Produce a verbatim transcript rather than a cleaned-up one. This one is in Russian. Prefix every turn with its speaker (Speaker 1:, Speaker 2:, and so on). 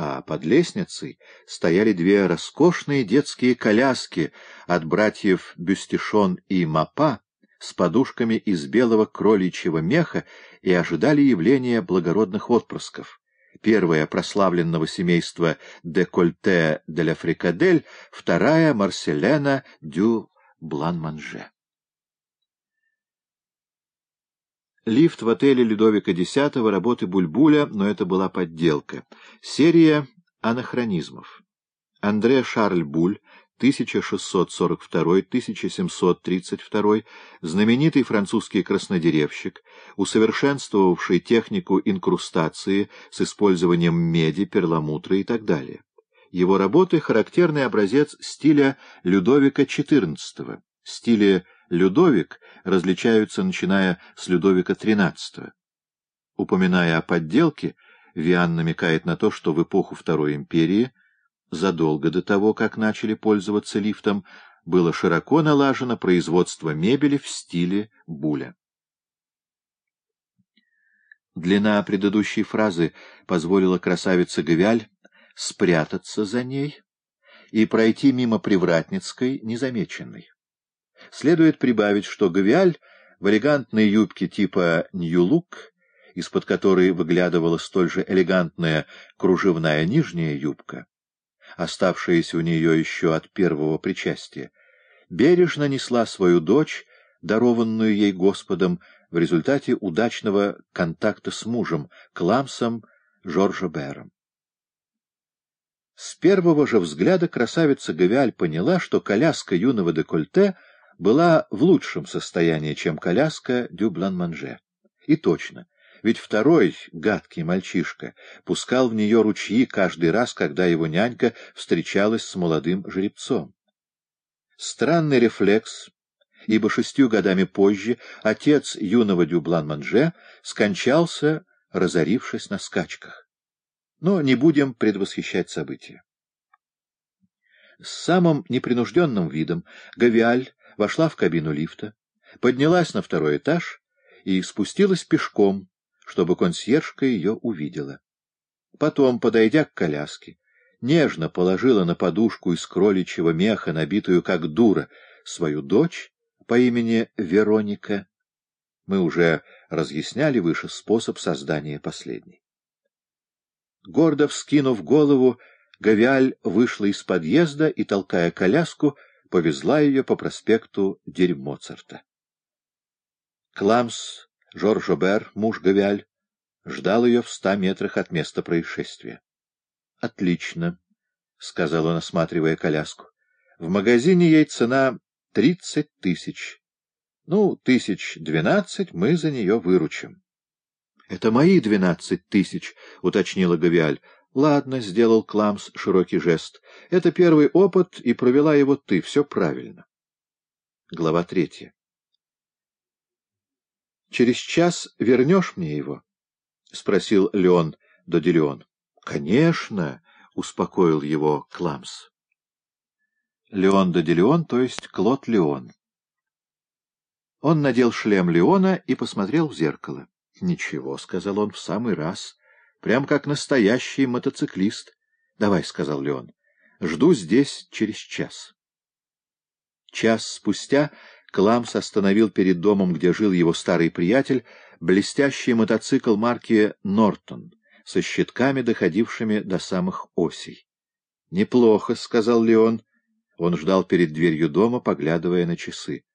Speaker 1: а под лестницей стояли две роскошные детские коляски от братьев Бюстишон и Мапа с подушками из белого кроличьего меха и ожидали явления благородных отпрысков. Первая — прославленного семейства Декольте де ла Фрикадель, вторая — Марселена дю Блан-Манже. Лифт в отеле Людовика десятого, работы Бульбуля, но это была подделка. Серия анахронизмов. Андре Шарль Буль, тысяча шестьсот сорок второй — тысяча семьсот тридцать второй, знаменитый французский краснодеревщик, усовершенствовавший технику инкрустации с использованием меди, перламутра и так далее. Его работы — характерный образец стиля Людовика четырнадцатого. Стили Людовик различаются, начиная с Людовика тринадцатого. Упоминая о подделке, Виан намекает на то, что в эпоху Второй империи, задолго до того, как начали пользоваться лифтом, было широко налажено производство мебели в стиле Буля. Длина предыдущей фразы позволила красавице Гвиаль спрятаться за ней и пройти мимо Привратницкой незамеченной. Следует прибавить, что Гвиаль в элегантной юбке типа «Нью-Лук», из-под которой выглядывала столь же элегантная кружевная нижняя юбка, оставшаяся у нее еще от первого причастия, бережно несла свою дочь, дарованную ей Господом, в результате удачного контакта с мужем, Кламсом Жоржобером. С первого же взгляда красавица Гвиаль поняла, что коляска юного декольте была в лучшем состоянии, чем коляска дю Блан-Манже. И точно, ведь второй гадкий мальчишка пускал в нее ручьи каждый раз, когда его нянька встречалась с молодым жеребцом. Странный рефлекс, ибо шестью годами позже отец юного дю Блан-Манже скончался, разорившись на скачках. Но не будем предвосхищать события. С самым непринужденным видом Гвиаль вошла в кабину лифта, поднялась на второй этаж и спустилась пешком, чтобы консьержка ее увидела. Потом, подойдя к коляске, нежно положила на подушку из кроличьего меха, набитую как дура, свою дочь по имени Вероника. Мы уже разъясняли выше способ создания последней. Гордо вскинув голову, Гвиаль вышла из подъезда и, толкая коляску, повезла ее по проспекту Дерь-Моцарта. Кламс Жоржобер, муж Гвиаль, ждал ее в ста метрах от места происшествия. — Отлично, — сказал он, осматривая коляску. — В магазине ей цена тридцать тысяч. Ну, тысяч двенадцать мы за нее выручим. — Это мои двенадцать тысяч, — уточнила Гвиаль. — Ладно, — сделал Кламс широкий жест. — Это первый опыт, и провела его ты. Все правильно. Глава третья. — Через час вернешь мне его? — спросил Леон Додилеон. — Конечно, — успокоил его Кламс. Леон Додилеон, то есть Клод Леон. Он надел шлем Леона и посмотрел в зеркало. — Ничего, — сказал он, — в самый раз. Прям как настоящий мотоциклист. — Давай, — сказал Леон, — жду здесь через час. Час спустя Кламс остановил перед домом, где жил его старый приятель, блестящий мотоцикл марки «Нортон» со щитками, доходившими до самых осей. — Неплохо, — сказал Леон. Он ждал перед дверью дома, поглядывая на часы.